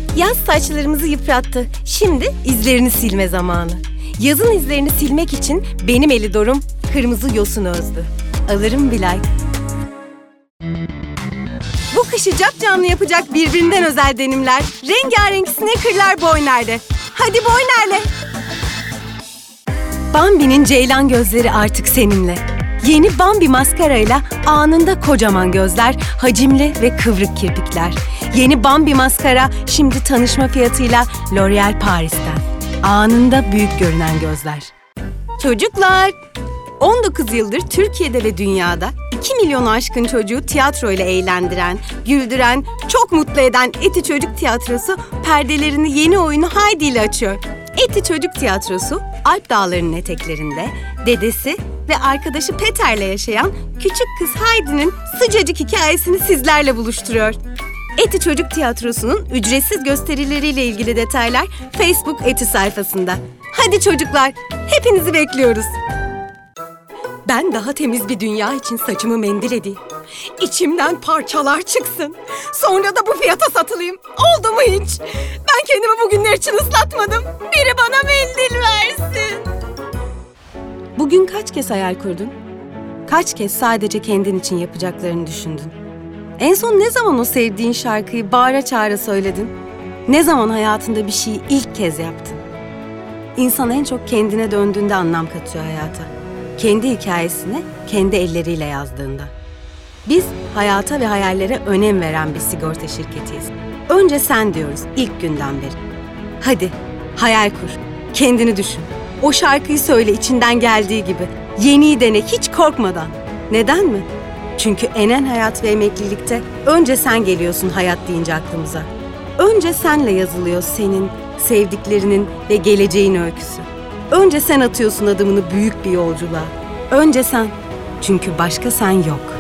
Yaz saçlarımızı yıprattı. Şimdi izlerini silme zamanı. Yazın izlerini silmek için benim Elidorum kırmızı yosun özlü. Alırım bir like. Bu kışı capcanlı yapacak birbirinden özel denimler, rengarenk sneakerlar Boyner'de. Hadi Boyner'le. Bambi'nin ceylan gözleri artık seninle. Yeni Bambi maskarayla anında kocaman gözler, hacimli ve kıvrık kirpikler. Yeni Bambi maskara şimdi tanışma fiyatıyla L'Oréal Paris'ten. Anında büyük görünen gözler. Çocuklar! 19 yıldır Türkiye'de ve dünyada 2 milyonu aşkın çocuğu tiyatro ile eğlendiren, güldüren, çok mutlu eden Eti Çocuk Tiyatrosu perdelerini yeni oyunu Haydi ile açıyor. Eti Çocuk Tiyatrosu, Alp Dağları'nın eteklerinde dedesi ve arkadaşı Peter'le yaşayan küçük kız Haydi'nin sıcacık hikayesini sizlerle buluşturuyor. Eti Çocuk Tiyatrosu'nun ücretsiz gösterileriyle ilgili detaylar Facebook Eti sayfasında. Hadi çocuklar, hepinizi bekliyoruz. Ben daha temiz bir dünya için saçımı mendil edeyim. İçimden parçalar çıksın. Sonra da bu fiyata satılayım. Oldu mu hiç? Ben kendimi bugünler için ıslatmadım. Biri bana mendil versin. Bugün kaç kez hayal kurdun? Kaç kez sadece kendin için yapacaklarını düşündün? En son ne zaman o sevdiğin şarkıyı bağıra çağıra söyledin? Ne zaman hayatında bir şeyi ilk kez yaptın? İnsan en çok kendine döndüğünde anlam katıyor hayata. Kendi hikayesini kendi elleriyle yazdığında. Biz hayata ve hayallere önem veren bir sigorta şirketiyiz. Önce sen diyoruz ilk günden beri. Hadi hayal kur, kendini düşün. O şarkıyı söyle içinden geldiği gibi. Yeniyi dene hiç korkmadan. Neden mi? Çünkü Enen Hayat ve Emeklilikte önce sen geliyorsun hayat deyince aklımıza. Önce senle yazılıyor senin, sevdiklerinin ve geleceğin öyküsü. Önce sen atıyorsun adımını büyük bir yolculuğa. Önce sen. Çünkü başka sen yok.